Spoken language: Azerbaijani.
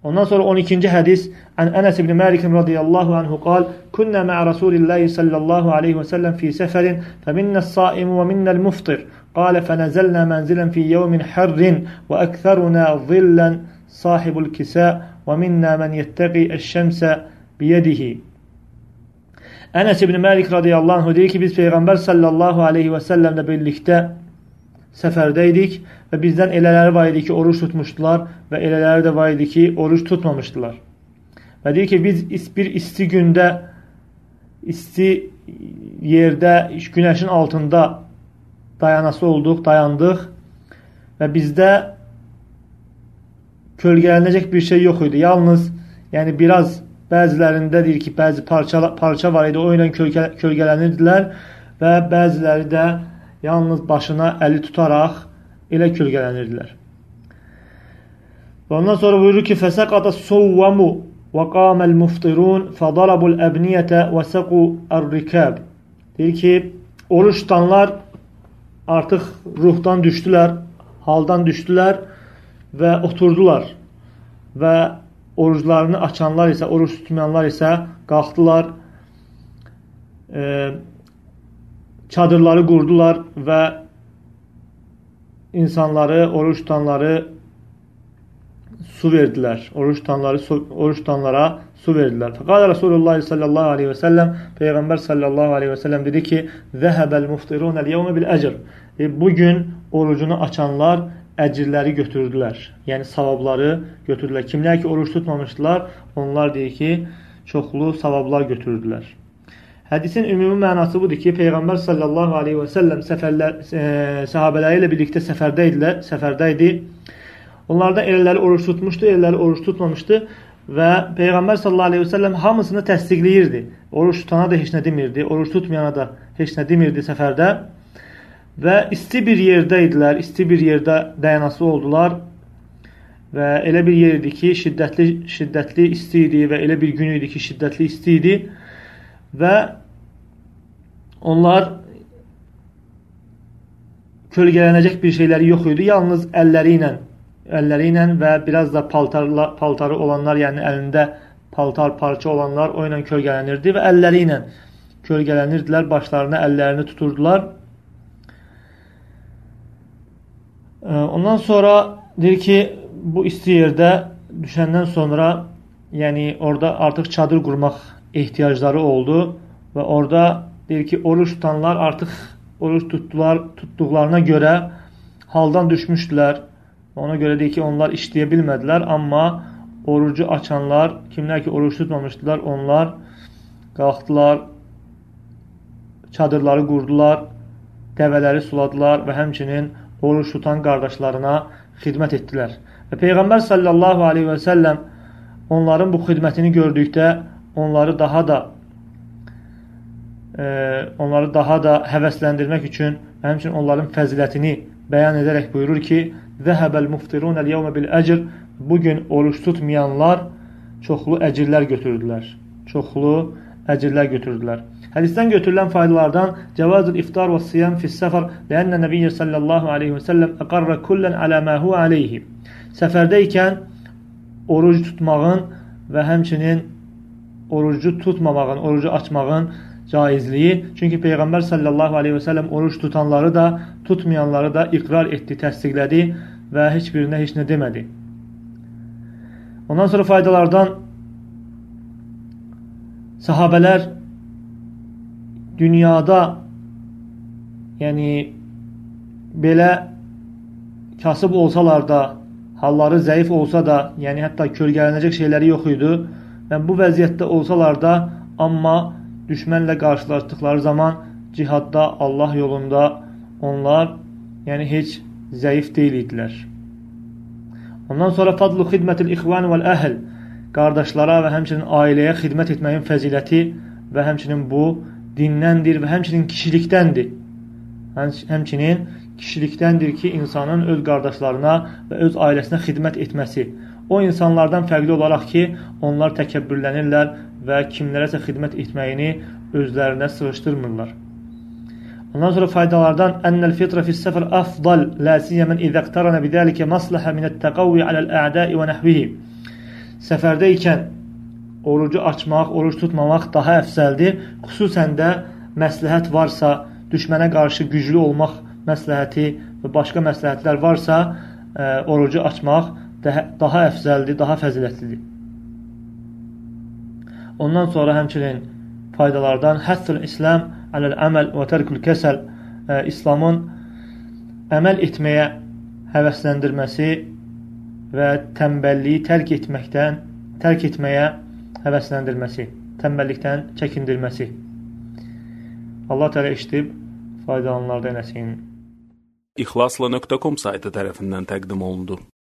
Ondan sonra 12. hadis an Enes ibn Malik radıyallahu anhu قال كنا مع رسول الله صلى الله عليه وسلم في سفر فمنا الصائم ومنا المفطر قال فنزلنا منزلا في يوم حر وأكثرنا ظلا صاحب الكساء ومنا من يتقي الشمس بيده. Enes ibn Malik radıyallahu anh deyir ki biz Peygamber sallallahu aleyhi ve sellemle birlikte seferdeydik ve bizden elələri var idi ki oruç tutmuşdular ve elələri de var idi ki oruç tutmamıştılar. Ve deyir ki biz bir isti günde, isti yerde, güneşin altında dayandık ve bizde kölgelənəcək bir şey yok idi. Yalnız yani biraz bəzilərində deyir ki bəzi parça var idi, o ilə kölgələnirdiler ve bəziləri də yalnız başına eli tutaraq elə kölgələnirdiler. Və ondan sonra buyurur ki فَسَقَطَ الصُّوَّمُ وَقَامَ الْمُفْطِرُونَ فَضَرَبُوا الْأَبْنِيَةَ وَسَقُوا الرِّكَابِ. Deyir ki oruç tutanlar artıq ruhdan düşdülər, haldan düşdülər və oturdular və oruçlarını açanlar isə, oruç tutmayanlar isə qalxdılar, çadırları qurdular və insanları, oruç tutanları su verdilər. Oruç tutanlara su verdilər. Fəqalə Resulullah sallallahu aleyhi ve sellem, Peyğəmbər sallallahu aleyhi ve sellem dedi ki zəhəbəl muftirunəl yevmə bil əcr. Bugün orucunu açanlar əcirləri götürdülər. Yəni savabları götürdülər. Kimlər ki oruç tutmamışdılar, onlar deyir ki çoxlu savablar götürdülər. Hədisin ümumi mənası budur ki, Peyğəmbər sallallahu aleyhi ve sellem sahabələri ilə birlikdə səfərdəydi. Onlardan elələri oruç tutmuşdu, elələri oruç tutmamışdı və Peyğəmbər sallallahu aleyhi ve sellem hamısını təsdiqləyirdi. Oruç tutana da heç nə demirdi, oruç tutmayana da heç nə demirdi səfərdə. Və isti bir yerdə idilər, isti bir yerdə dayanası oldular və elə bir yer idi ki şiddətli isti idi və elə bir gün idi ki şiddətli isti idi və onlar kölgələnəcək bir şeyləri yox idi, yalnız əlləri ilə və biraz da paltarı olanlar, yəni əlində paltar parça olanlar o ilə kölgələnirdi və əlləri ilə kölgələnirdilər, başlarına əllərini tuturdular. Ondan sonra deyir ki bu isti yerdə düşəndən sonra yəni orada artıq çadır qurmaq ehtiyacları oldu və orada deyir ki oruç tutanlar artıq oruç tutduqlarına görə haldan düşmüşdülər. Ona görə deyir ki onlar işləyə bilmədilər, amma orucu açanlar, kimlər ki oruç tutmamışdılar, onlar qalxdılar, çadırları qurdular, dəvələri suladılar və həmçinin oruç tutan qardaşlarına xidmət etdilər. Və Peyğəmbər sallallahu aleyhi və səlləm onların bu xidmətini gördükdə onları daha da həvəsləndirmək üçün həmçinin onların fəzilətini bəyan edərək buyurur ki zəhəbəl muftirunəl yevmə bil əcr. Bugün oruç tutmayanlar çoxlu əcirlər götürdülər. Hədisdən götürülən faydalardan cavazul iftar və siyam fis səfər lənnə nəbiyyə sallallahu aleyhi və səlləm əqarrə kullən alə mə huvə aleyhi. Səfərdəykən oruc tutmağın və həmçinin orucu tutmamağın, orucu açmağın caizliyi. Çünki Peyğəmbər sallallahu aleyhi və səlləm oruç tutanları da, tutmayanları da iqrar etdi, təsdiqlədi və heç birinə heç nə demədi. Ondan sonra faydalardan sahabələr dünyada yəni belə kasıb olsalar da, halları zəif olsa da, yəni hətta kölgələnəcək şeyləri yox idi və bu vəziyyətdə olsalar da, amma düşmənlə qarşılaşdıqları zaman cihadda, Allah yolunda onlar yəni heç zəif deyil idilər. Ondan sonra fadlu xidmətil ixvan vəl əhl, qardaşlara və həmçinin ailəyə xidmət etməyin fəziləti və həmçinin bu dindəndir və həmçinin kişilikdəndir. Həmçinin kişilikdəndir ki, insanın öz qardaşlarına və öz ailəsinə xidmət etməsi. O insanlardan fərqli olaraq ki, onlar təkəbbürlənirlər və kimlərəsə xidmət etməyini özlərinə sığışdırmırlar. Ondan sonra faydalardan ennel fitra fis səfər afdal la siyamen izə iqtarana bidəlikə masləhə minət təqavvi aləl ə'dai və nəhvihi. səfərdə ikən orucu açmaq, oruç tutmamaq daha əfsəldir. Xüsusən də məsləhət varsa, düşmənə qarşı güclü olmaq məsləhəti və başqa məsləhətlər varsa, orucu açmaq daha əfsəldir, daha fəzilətlidir. Ondan sonra həmçinin faydalardan həssül İslam aləl-əməl və tərkül kəsəl, İslamın əməl etməyə həvəsləndirməsi və tənbəlliyi tərk etməyə həvəsləndirməsi, tənbəllikdən çəkindirməsi. Allah Teala eşidib faydalananlardan eləsin. İxlasla.com saytı tərəfindən təqdim olundu.